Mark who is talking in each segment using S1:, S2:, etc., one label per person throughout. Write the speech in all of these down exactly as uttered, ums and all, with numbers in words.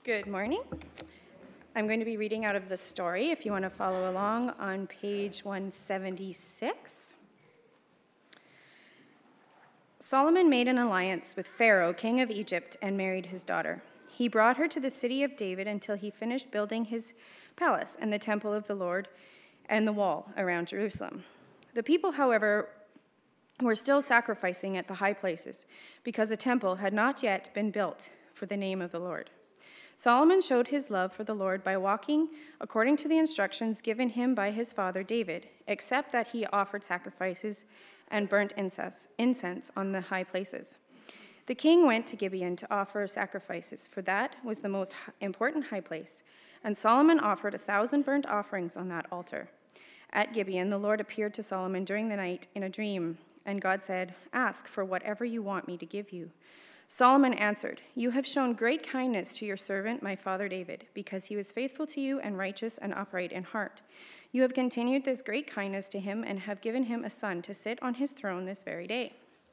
S1: Good morning. I'm going to be reading out of the story, if you want to follow along, on page one seventy-six. Solomon made an alliance with Pharaoh, king of Egypt, and married his daughter. He brought her to the city of David until he finished building his palace and the temple of the Lord and the wall around Jerusalem. The people, however, were still sacrificing at the high places because a temple had not yet been built for the name of the Lord. Solomon showed his love for the Lord by walking according to the instructions given him by his father David, except that he offered sacrifices and burnt incense, incense on the high places. The king went to Gibeon to offer sacrifices, for that was the most important high place, and Solomon offered a thousand burnt offerings on that altar. At Gibeon, the Lord appeared to Solomon during the night in a dream, and God said, "Ask for whatever you want me to give you." Solomon answered, "You have shown great kindness to your servant, my father David, because he was faithful to you and righteous and upright in heart. You have continued this great kindness to him and have given him a son to sit on his throne this very day.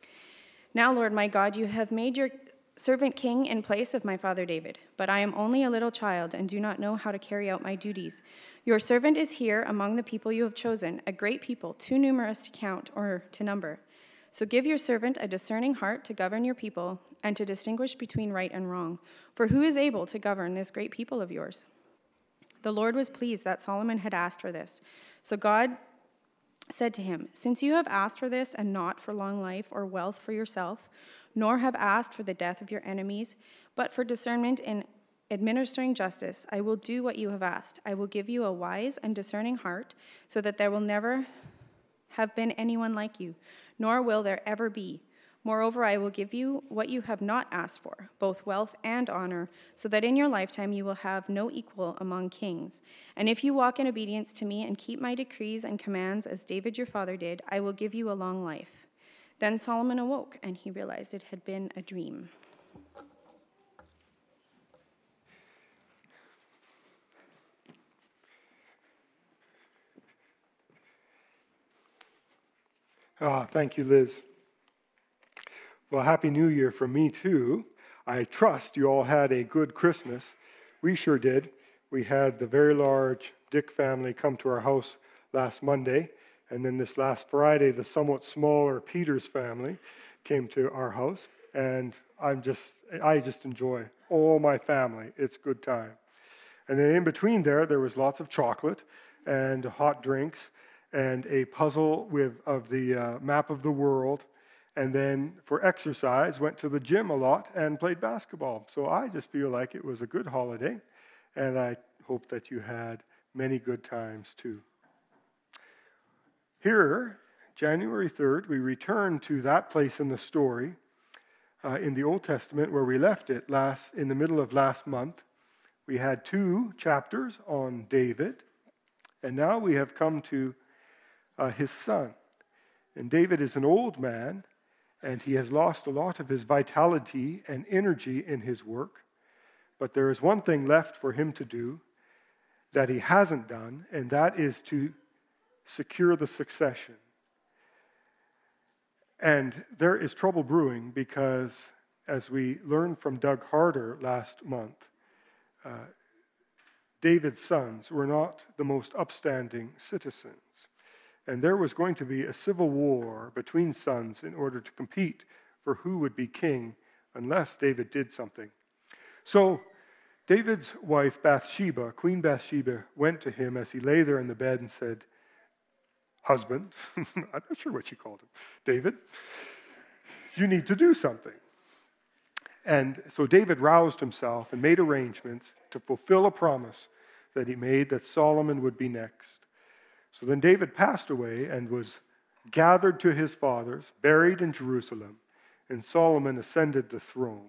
S1: Now, Lord my God, you have made your servant king in place of my father David, but I am only a little child and do not know how to carry out my duties. Your servant is here among the people you have chosen, a great people, too numerous to count or to number. So give your servant a discerning heart to govern your people and to distinguish between right and wrong. For who is able to govern this great people of yours?" The Lord was pleased that Solomon had asked for this. So God said to him, "Since you have asked for this and not for long life or wealth for yourself, nor have asked for the death of your enemies, but for discernment in administering justice, I will do what you have asked. I will give you a wise and discerning heart so that there will never have been anyone like you, nor will there ever be. Moreover, I will give you what you have not asked for, both wealth and honor, so that in your lifetime you will have no equal among kings. And if you walk in obedience to me and keep my decrees and commands as David your father did, I will give you a long life." Then Solomon awoke, and he realized it had been a dream.
S2: Ah, thank you, Liz. Well, Happy New Year from me, too. I trust you all had a good Christmas. We sure did. We had the very large Dick family come to our house last Monday, and then this last Friday, the somewhat smaller Peters family came to our house, and I'm just, I just enjoy all my family. It's a good time. And then in between there, there was lots of chocolate and hot drinks, and a puzzle with of the uh, map of the world, and then for exercise, went to the gym a lot and played basketball. So I just feel like it was a good holiday, and I hope that you had many good times too. Here, January third, we return to that place in the story uh, in the Old Testament where we left it last in the middle of last month. We had two chapters on David, and now we have come to Uh, his son. And David is an old man, and he has lost a lot of his vitality and energy in his work. But there is one thing left for him to do that he hasn't done, and that is to secure the succession. And there is trouble brewing because, as we learned from Doug Harder last month, uh, David's sons were not the most upstanding citizens. And there was going to be a civil war between sons in order to compete for who would be king unless David did something. So David's wife Bathsheba, Queen Bathsheba, went to him as he lay there in the bed and said, "Husband," I'm not sure what she called him, "David, you need to do something." And so David roused himself and made arrangements to fulfill a promise that he made that Solomon would be next. So then David passed away and was gathered to his fathers, buried in Jerusalem, and Solomon ascended the throne.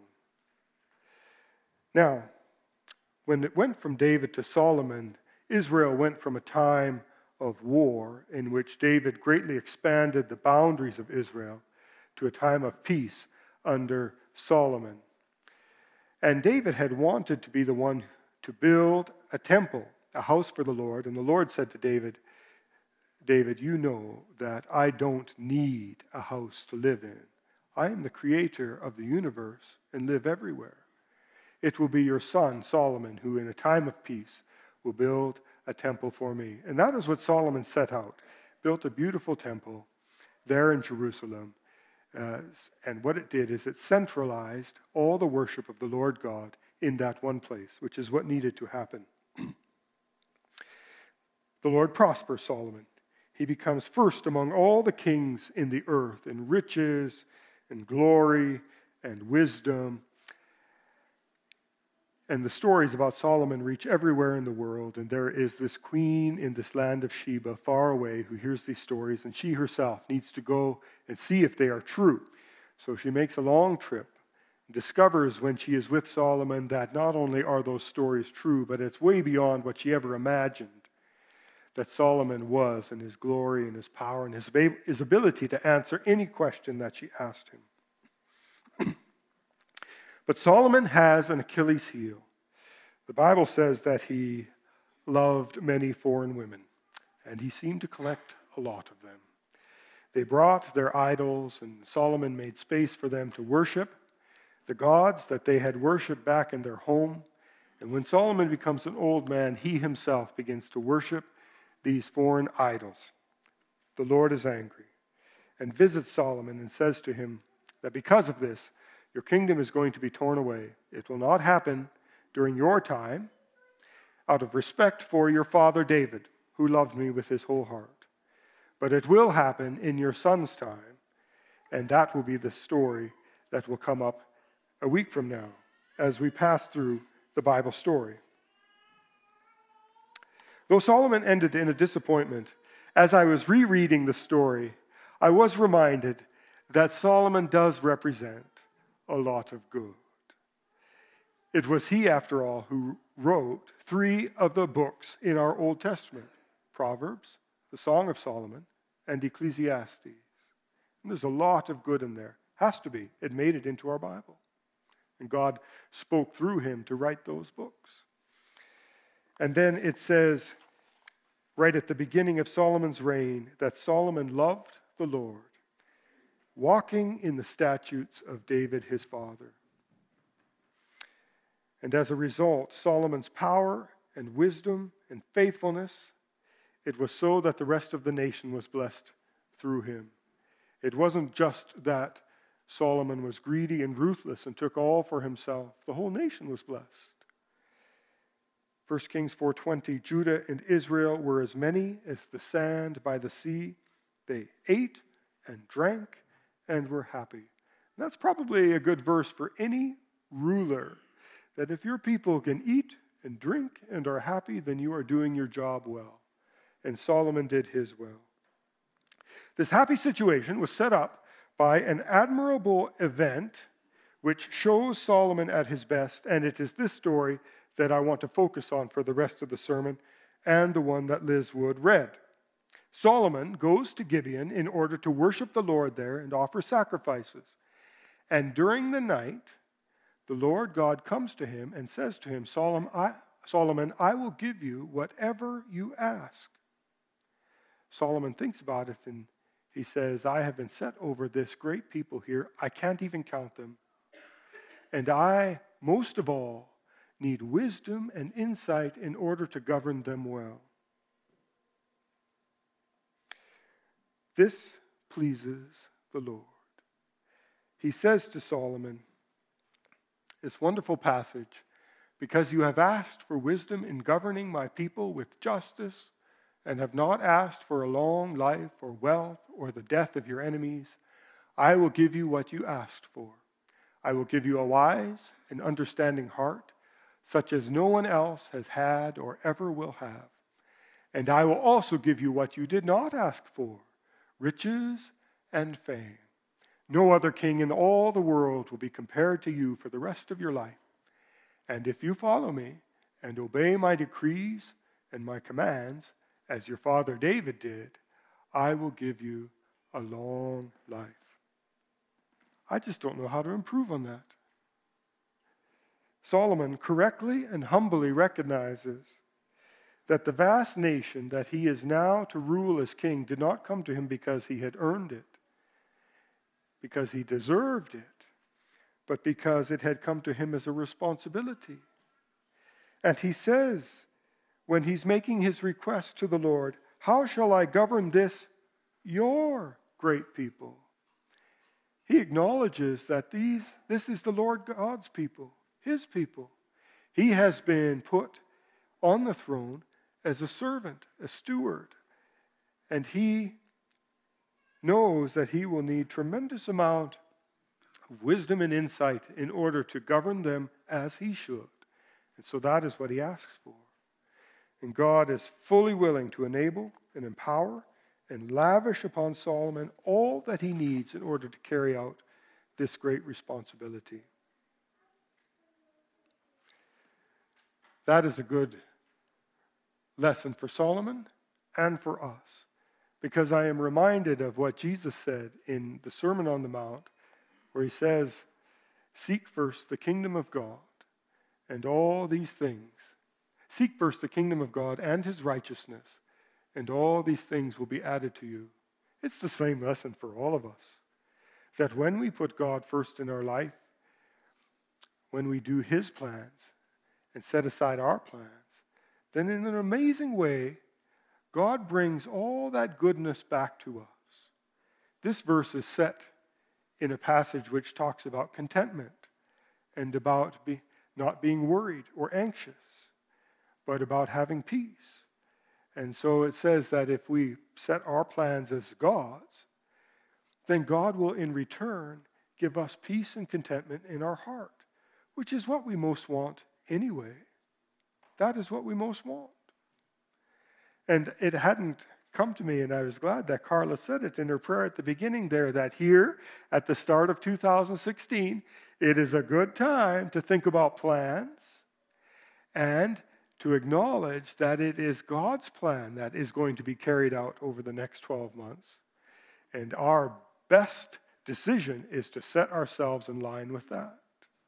S2: Now, when it went from David to Solomon, Israel went from a time of war in which David greatly expanded the boundaries of Israel to a time of peace under Solomon. And David had wanted to be the one to build a temple, a house for the Lord, and the Lord said to David, "David, you know that I don't need a house to live in. I am the creator of the universe and live everywhere. It will be your son, Solomon, who in a time of peace will build a temple for me. And that is what Solomon set out, built a beautiful temple there in Jerusalem. Uh, and what it did is it centralized all the worship of the Lord God in that one place, which is what needed to happen. The Lord prospers Solomon. He becomes first among all the kings in the earth in riches and glory and wisdom. And the stories about Solomon reach everywhere in the world, and there is this queen in this land of Sheba far away who hears these stories, and she herself needs to go and see if they are true. So she makes a long trip, discovers when she is with Solomon that not only are those stories true, but it's way beyond what she ever imagined that Solomon was, and his glory and his power and his, his ability to answer any question that she asked him. But Solomon has an Achilles heel. The Bible says that he loved many foreign women, and he seemed to collect a lot of them. They brought their idols, and Solomon made space for them to worship the gods that they had worshiped back in their home. And when Solomon becomes an old man, he himself begins to worship these foreign idols. The Lord is angry and visits Solomon and says to him that because of this, your kingdom is going to be torn away. It will not happen during your time out of respect for your father David, who loved me with his whole heart. But it will happen in your son's time, and that will be the story that will come up a week from now as we pass through the Bible story. Though Solomon ended in a disappointment, as I was rereading the story, I was reminded that Solomon does represent a lot of good. It was he, after all, who wrote three of the books in our Old Testament: Proverbs, the Song of Solomon, and Ecclesiastes. And there's a lot of good in there. Has to be. It made it into our Bible. And God spoke through him to write those books. And then it says, right at the beginning of Solomon's reign, that Solomon loved the Lord, walking in the statutes of David his father. And as a result, Solomon's power and wisdom and faithfulness, it was so that the rest of the nation was blessed through him. It wasn't just that Solomon was greedy and ruthless and took all for himself. The whole nation was blessed. First Kings four twenty, Judah and Israel were as many as the sand by the sea. They ate and drank and were happy. And that's probably a good verse for any ruler, that if your people can eat and drink and are happy, then you are doing your job well. And Solomon did his well. This happy situation was set up by an admirable event which shows Solomon at his best, and it is this story that I want to focus on for the rest of the sermon, and the one that Liz Wood read. Solomon goes to Gibeon in order to worship the Lord there and offer sacrifices. And during the night, the Lord God comes to him and says to him, Solomon, I, Solomon, I will give you whatever you ask. Solomon thinks about it and he says, I have been set over this great people here. I can't even count them. And I, most of all, need wisdom and insight in order to govern them well. This pleases the Lord. He says to Solomon, this wonderful passage, because you have asked for wisdom in governing my people with justice and have not asked for a long life or wealth or the death of your enemies, I will give you what you asked for. I will give you a wise and understanding heart, such as no one else has had or ever will have. And I will also give you what you did not ask for, riches and fame. No other king in all the world will be compared to you for the rest of your life. And if you follow me and obey my decrees and my commands, as your father David did, I will give you a long life. I just don't know how to improve on that. Solomon correctly and humbly recognizes that the vast nation that he is now to rule as king did not come to him because he had earned it, because he deserved it, but because it had come to him as a responsibility. And he says, when he's making his request to the Lord, how shall I govern this, your great people? He acknowledges that these, this is the Lord God's people, his people. He has been put on the throne as a servant, a steward, and he knows that he will need tremendous amount of wisdom and insight in order to govern them as he should. And so that is what he asks for. And God is fully willing to enable and empower and lavish upon Solomon all that he needs in order to carry out this great responsibility. That is a good lesson for Solomon and for us, because I am reminded of what Jesus said in the Sermon on the Mount, where he says, seek first the kingdom of God and all these things. Seek first the kingdom of God and his righteousness, and all these things will be added to you. It's the same lesson for all of us, that when we put God first in our life, when we do his plans and set aside our plans, then in an amazing way, God brings all that goodness back to us. This verse is set in a passage which talks about contentment and about be, not being worried or anxious, but about having peace. And so it says that if we set our plans as God's, then God will in return give us peace and contentment in our heart, which is what we most want anyway. That is what we most want. And it hadn't come to me, and I was glad that Carla said it in her prayer at the beginning there, that here at the start of two thousand sixteen, it is a good time to think about plans and to acknowledge that it is God's plan that is going to be carried out over the next twelve months. And our best decision is to set ourselves in line with that.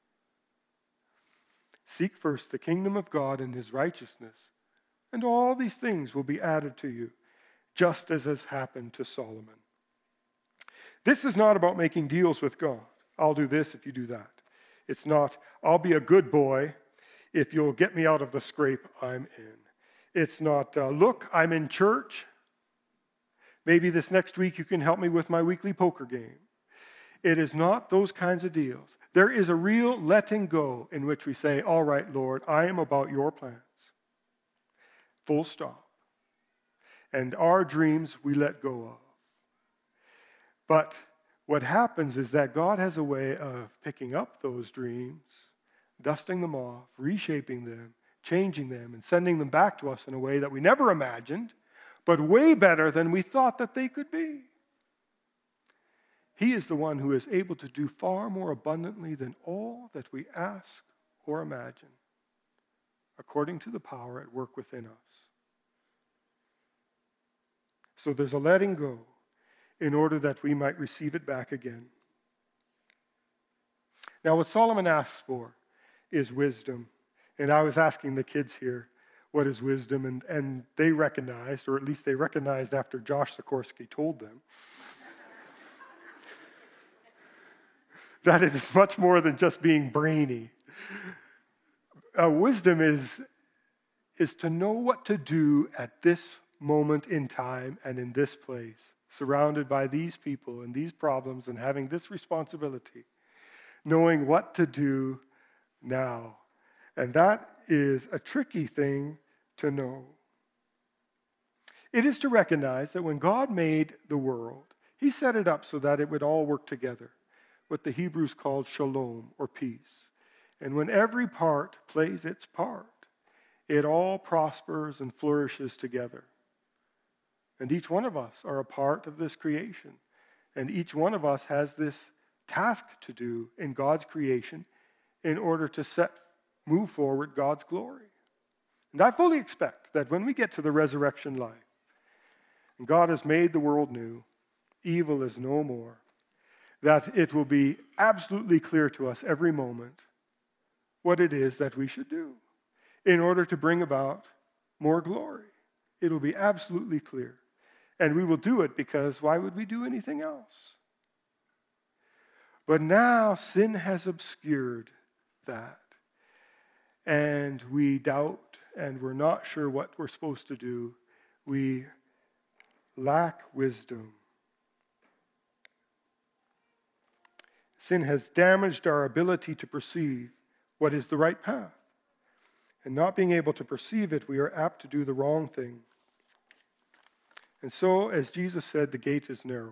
S2: Seek first the kingdom of God and his righteousness, and all these things will be added to you, just as has happened to Solomon. This is not about making deals with God. I'll do this if you do that. It's not, I'll be a good boy if you'll get me out of the scrape I'm in. It's not, uh, look, I'm in church. Maybe this next week you can help me with my weekly poker game. It is not those kinds of deals. There is a real letting go in which we say, all right, Lord, I am about your plans. Full stop. And our dreams we let go of. But what happens is that God has a way of picking up those dreams, dusting them off, reshaping them, changing them, and sending them back to us in a way that we never imagined, but way better than we thought that they could be. He is the one who is able to do far more abundantly than all that we ask or imagine, according to the power at work within us. So there's a letting go in order that we might receive it back again. Now, what Solomon asks for is wisdom. And I was asking the kids here, what is wisdom? And, and they recognized, or at least they recognized after Josh Sikorsky told them, that it is much more than just being brainy. Uh, wisdom is, is to know what to do at this moment in time and in this place, surrounded by these people and these problems and having this responsibility, knowing what to do now. And that is a tricky thing to know. It is to recognize that when God made the world, he set it up so that it would all work together, what the Hebrews called shalom, or peace. And when every part plays its part, it all prospers and flourishes together. And each one of us are a part of this creation. And each one of us has this task to do in God's creation in order to set, move forward God's glory. And I fully expect that when we get to the resurrection life, and God has made the world new, evil is no more, that it will be absolutely clear to us every moment what it is that we should do in order to bring about more glory. It will be absolutely clear. And we will do it because why would we do anything else? But now sin has obscured that. And we doubt and we're not sure what we're supposed to do. We lack wisdom. Sin has damaged our ability to perceive what is the right path. And not being able to perceive it, we are apt to do the wrong thing. And so, as Jesus said, the gate is narrow.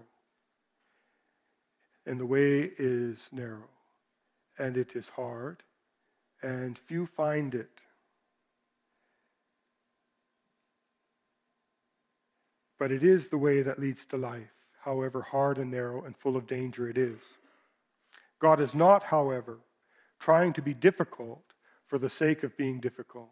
S2: And the way is narrow. And it is hard. And few find it. But it is the way that leads to life, however hard and narrow and full of danger it is. God is not, however, trying to be difficult for the sake of being difficult.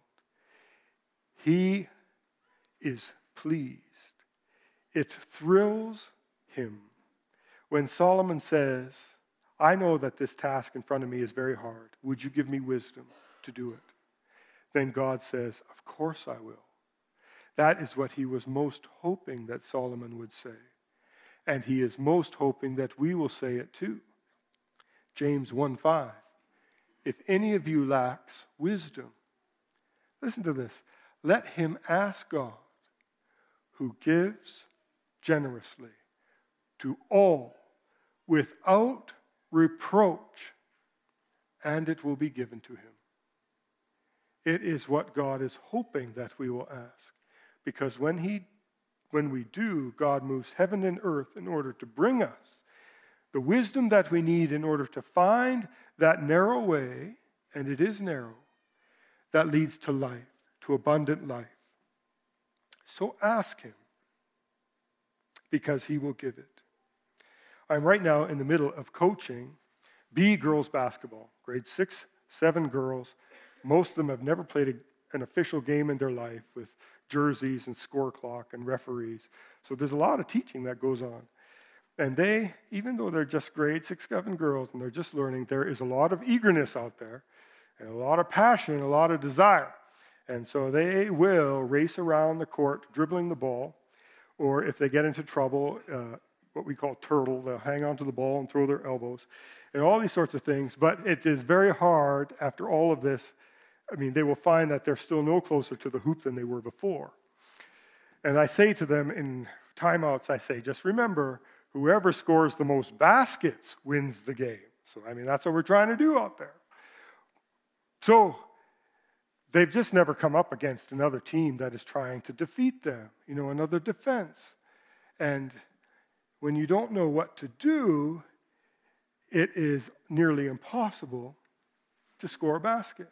S2: He is pleased. It thrills him when Solomon says, I know that this task in front of me is very hard. Would you give me wisdom to do it? Then God says, of course I will. That is what he was most hoping that Solomon would say. And he is most hoping that we will say it too. James one five. If any of you lacks wisdom, listen to this, let him ask God, who gives generously to all without reproach, and it will be given to him. It is what God is hoping that we will ask. Because when he, when we do, God moves heaven and earth in order to bring us the wisdom that we need in order to find that narrow way, and it is narrow, that leads to life, to abundant life. So ask him, because he will give it. I'm right now in the middle of coaching B girls basketball, grade six, seven girls. Most of them have never played a, an official game in their life with jerseys and score clock and referees. So there's a lot of teaching that goes on. And they, even though they're just grade six, seven girls and they're just learning, there is a lot of eagerness out there and a lot of passion and a lot of desire. And so they will race around the court dribbling the ball, or if they get into trouble, uh, what we call turtle, they'll hang onto the ball and throw their elbows and all these sorts of things. But it is very hard after all of this. I mean, they will find that they're still no closer to the hoop than they were before. And I say to them in timeouts, I say, just remember, whoever scores the most baskets wins the game. So, I mean, that's what we're trying to do out there. So, they've just never come up against another team that is trying to defeat them, you know, another defense. And when you don't know what to do, it is nearly impossible to score a basket.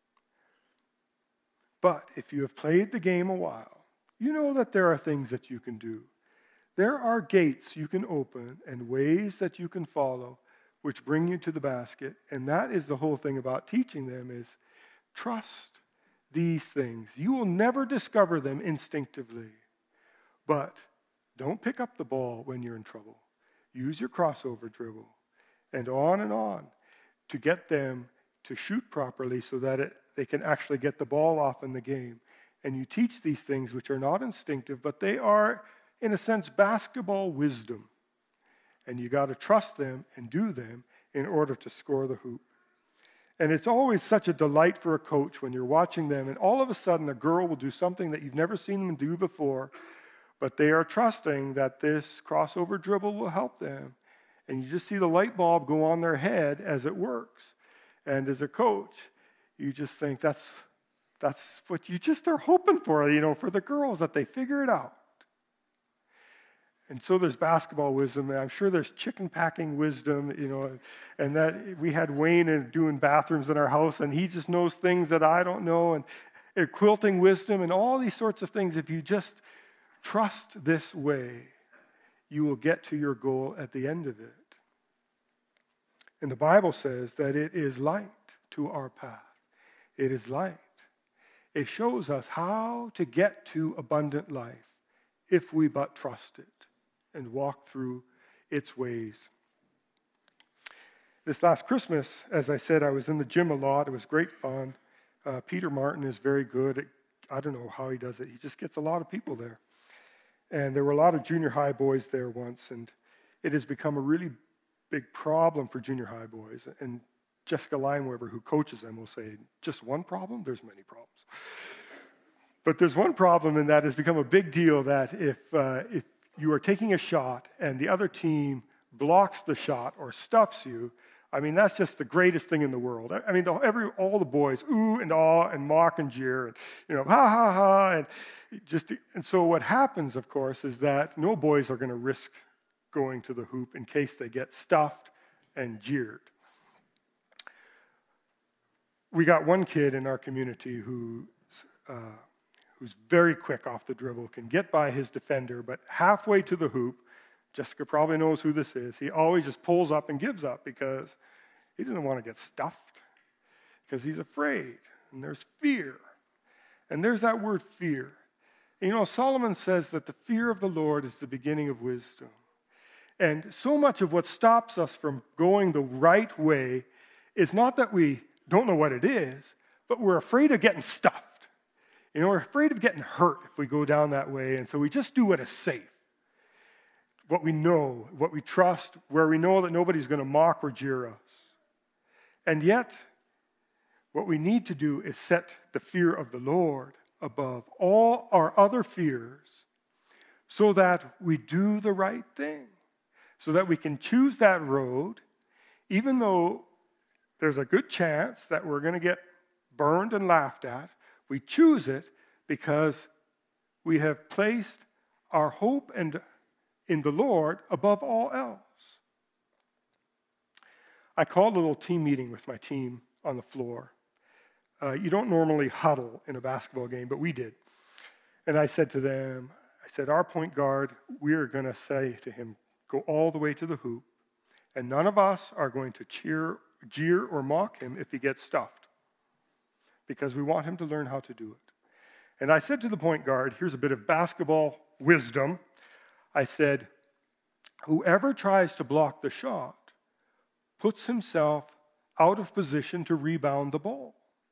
S2: But if you have played the game a while, you know that there are things that you can do. There are gates you can open and ways that you can follow which bring you to the basket. And that is the whole thing about teaching them is trust these things. You will never discover them instinctively. But don't pick up the ball when you're in trouble. Use your crossover dribble and on and on to get them to shoot properly so that it, they can actually get the ball off in the game. And you teach these things which are not instinctive, but they are, in a sense, basketball wisdom. And you got to trust them and do them in order to score the hoop. And it's always such a delight for a coach when you're watching them, and all of a sudden a girl will do something that you've never seen them do before, but they are trusting that this crossover dribble will help them. And you just see the light bulb go on their head as it works. And as a coach, you just think that's that's what you just are hoping for, you know, for the girls, that they figure it out. And so there's basketball wisdom, and I'm sure there's chicken packing wisdom, you know, and that we had Wayne in doing bathrooms in our house, and he just knows things that I don't know, and, and quilting wisdom, and all these sorts of things. If you just trust this way, you will get to your goal at the end of it. And the Bible says that it is light to our path. It is light. It shows us how to get to abundant life if we but trust it and walk through its ways. This last Christmas, as I said, I was in the gym a lot. It was great fun. Uh, Peter Martin is very good at, I don't know how he does it. He just gets a lot of people there. And there were a lot of junior high boys there once, and it has become a really big problem for junior high boys. And Jessica Lineweber, who coaches them, will say, just one problem? There's many problems. But there's one problem, and that has become a big deal, that if, uh, if you are taking a shot and the other team blocks the shot or stuffs you, I mean, that's just the greatest thing in the world. I mean, the, every all the boys ooh and awe and mock and jeer and, you know, ha, ha, ha. And, just, and so what happens, of course, is that no boys are going to risk going to the hoop in case they get stuffed and jeered. We got one kid in our community who, uh, who's very quick off the dribble, can get by his defender, but halfway to the hoop, Jessica probably knows who this is, he always just pulls up and gives up because he doesn't want to get stuffed, because he's afraid, and there's fear. And there's that word fear. You know, Solomon says that the fear of the Lord is the beginning of wisdom. And so much of what stops us from going the right way is not that we don't know what it is, but we're afraid of getting stuffed. You know, we're afraid of getting hurt if we go down that way, and so we just do what is safe. What we know, what we trust, where we know that nobody's going to mock or jeer us. And yet, what we need to do is set the fear of the Lord above all our other fears so that we do the right thing, so that we can choose that road, even though there's a good chance that we're going to get burned and laughed at. We choose it because we have placed our hope and in the Lord above all else. I called a little team meeting with my team on the floor. Uh, you don't normally huddle in a basketball game, but we did. And I said to them, I said, our point guard, we are going to say to him, go all the way to the hoop, and none of us are going to cheer, jeer or mock him if he gets stuffed, because we want him to learn how to do it. And I said to the point guard, here's a bit of basketball wisdom. I said, whoever tries to block the shot puts himself out of position to rebound the ball.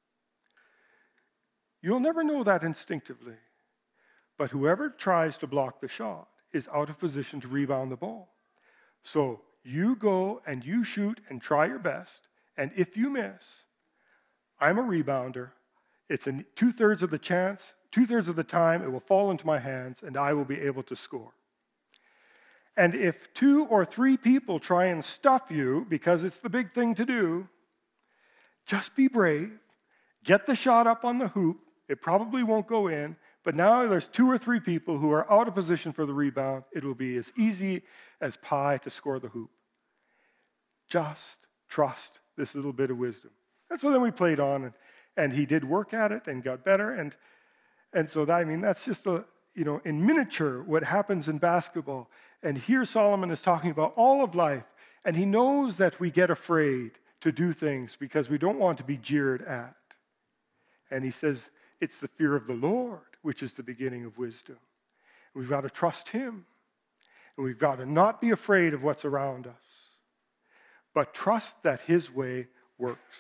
S2: You'll never know that instinctively, but whoever tries to block the shot is out of position to rebound the ball. So you go and you shoot and try your best, and if you miss, I'm a rebounder. It's a two-thirds of the chance, two-thirds of the time it will fall into my hands, and I will be able to score. And if two or three people try and stuff you, because it's the big thing to do, just be brave. Get the shot up on the hoop. It probably won't go in, but now there's two or three people who are out of position for the rebound. It will be as easy as pie to score the hoop. Just trust this little bit of wisdom. And so then we played on, and, and he did work at it and got better. And, and so, that, I mean, that's just, the, you know, in miniature what happens in basketball. And here Solomon is talking about all of life, and he knows that we get afraid to do things because we don't want to be jeered at. And he says, it's the fear of the Lord, which is the beginning of wisdom. We've got to trust him, and we've got to not be afraid of what's around us, but trust that his way works.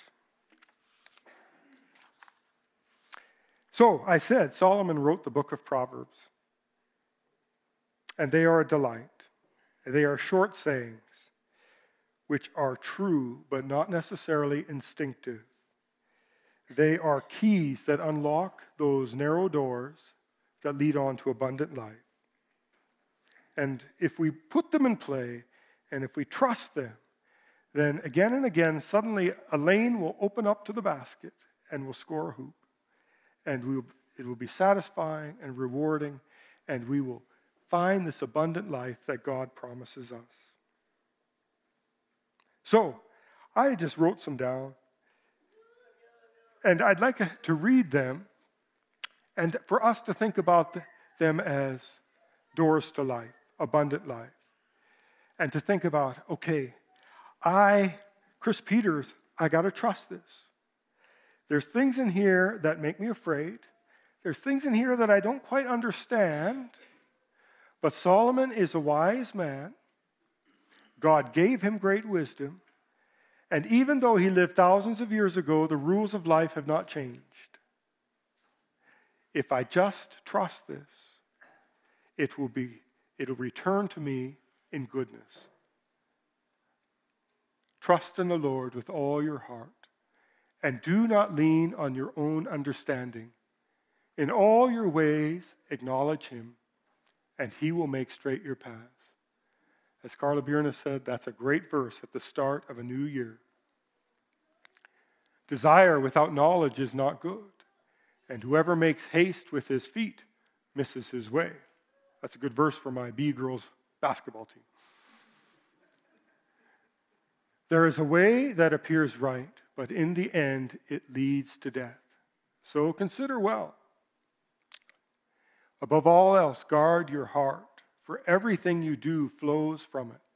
S2: So I said, Solomon wrote the book of Proverbs, and they are a delight. They are short sayings, which are true, but not necessarily instinctive. They are keys that unlock those narrow doors that lead on to abundant life. And if we put them in play, and if we trust them, then again and again, suddenly a lane will open up to the basket, and we'll score a hoop. And we'll, it will be satisfying and rewarding, and we will find this abundant life that God promises us. So, I just wrote some down, and I'd like to read them, and for us to think about them as doors to life, abundant life, and to think about, okay, I, Chris Peters, I got to trust this. There's things in here that make me afraid. There's things in here that I don't quite understand. But Solomon is a wise man. God gave him great wisdom. And even though he lived thousands of years ago, the rules of life have not changed. If I just trust this, it will be, it'll return to me in goodness. Trust in the Lord with all your heart, and do not lean on your own understanding. In all your ways, acknowledge him, and he will make straight your paths. As Carla Bierna said, that's a great verse at the start of a new year. Desire without knowledge is not good, and whoever makes haste with his feet misses his way. That's a good verse for my B girls basketball team. There is a way that appears right, but in the end it leads to death. So consider well. Above all else, guard your heart, for everything you do flows from it.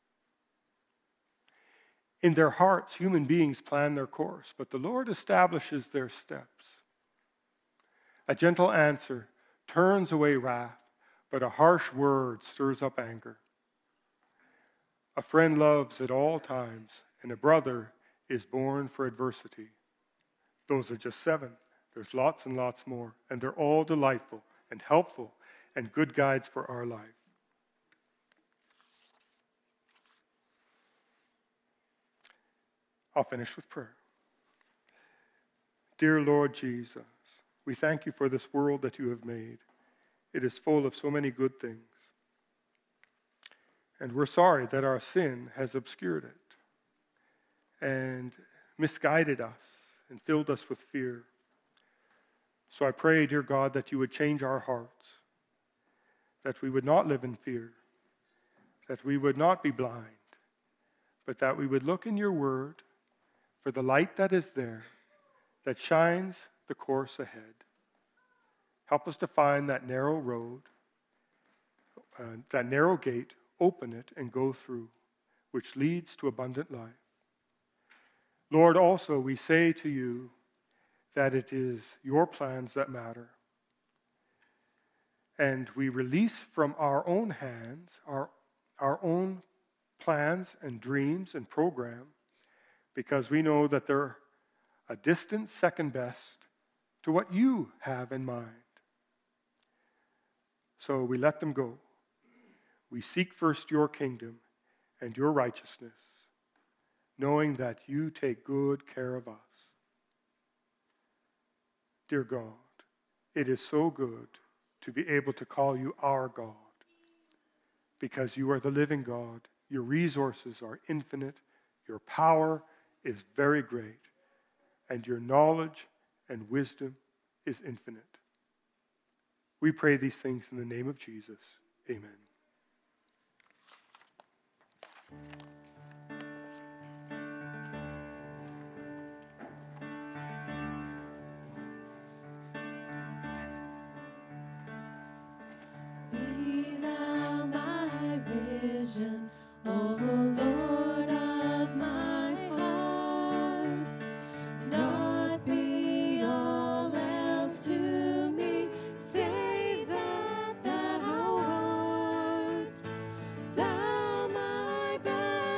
S2: In their hearts, human beings plan their course, but the Lord establishes their steps. A gentle answer turns away wrath, but a harsh word stirs up anger. A friend loves at all times, and a brother is born for adversity. Those are just seven. There's lots and lots more, and they're all delightful and helpful and good guides for our life. I'll finish with prayer. Dear Lord Jesus, we thank you for this world that you have made. It is full of so many good things. And we're sorry that our sin has obscured it and misguided us and filled us with fear. So I pray, dear God, that you would change our hearts, that we would not live in fear, that we would not be blind, but that we would look in your word for the light that is there, that shines the course ahead. Help us to find that narrow road, uh, that narrow gate, open it and go through, which leads to abundant life. Lord, also we say to you that it is your plans that matter. And we release from our own hands our, our own plans and dreams and program, because we know that they're a distant second best to what you have in mind. So we let them go. We seek first your kingdom and your righteousness, knowing that you take good care of us. Dear God, it is so good to be able to call you our God, because you are the living God. Your resources are infinite. Your power is very great. And your knowledge and wisdom is infinite. We pray these things in the name of Jesus. Amen.
S3: Be thou my vision, O Lord of my heart. Not be all else to me, save that thou art. Thou my best.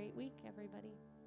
S3: great week, everybody.